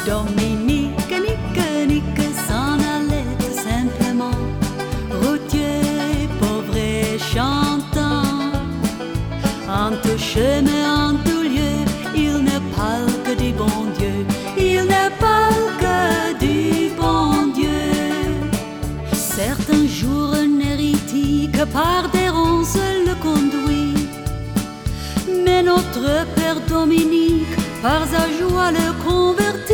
Dominique, Nique, s'en allait tout simplement, routier, pauvre et chantant. En tout chemin, en tout lieu, il ne parle que du bon Dieu, il ne parle que du bon Dieu. Certains jours un hérétique par des ronces le conduit, mais notre Père Dominique par sa joie le convertit.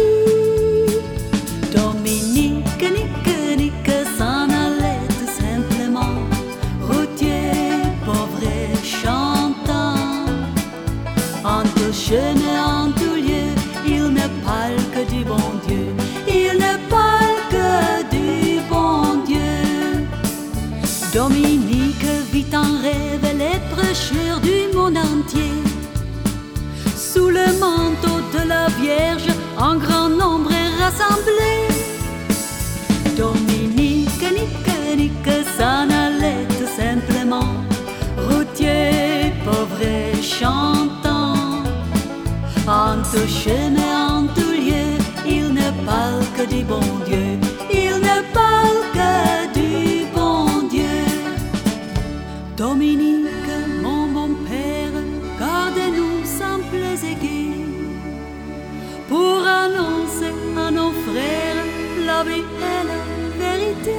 Dominique, Nique, s'en allait tout simplement, routier, pauvre et chantant. En tout chemin, en tout lieu, il ne parle que du bon Dieu, il ne parle que du bon Dieu. Dominique vit en rêve les prêcheurs du monde entier, sous le manteau de la Vierge, en grand nombre est rassemblé. Dominique, Nique, s'en allait tout simplement, routier, pauvre et chantant. En tout chemin, en tout lieu, il ne parle que du bon Dieu, il ne parle que du bon Dieu. Dominique, mon bon Père, gardez-nous simples et gais, pour annoncer à nos frères la vie et la vérité.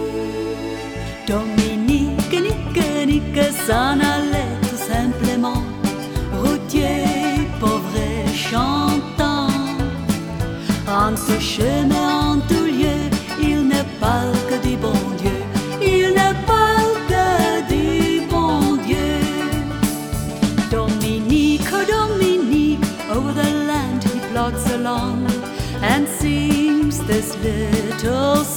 Dominique, Nique, s'en allait tout simplement, routier, pauvre et chantant. En tout chemin, en tout lieu, il ne parle que du bon Dieu, il ne parle que du bon Dieu. Dominique, over the land he plods along and sings this little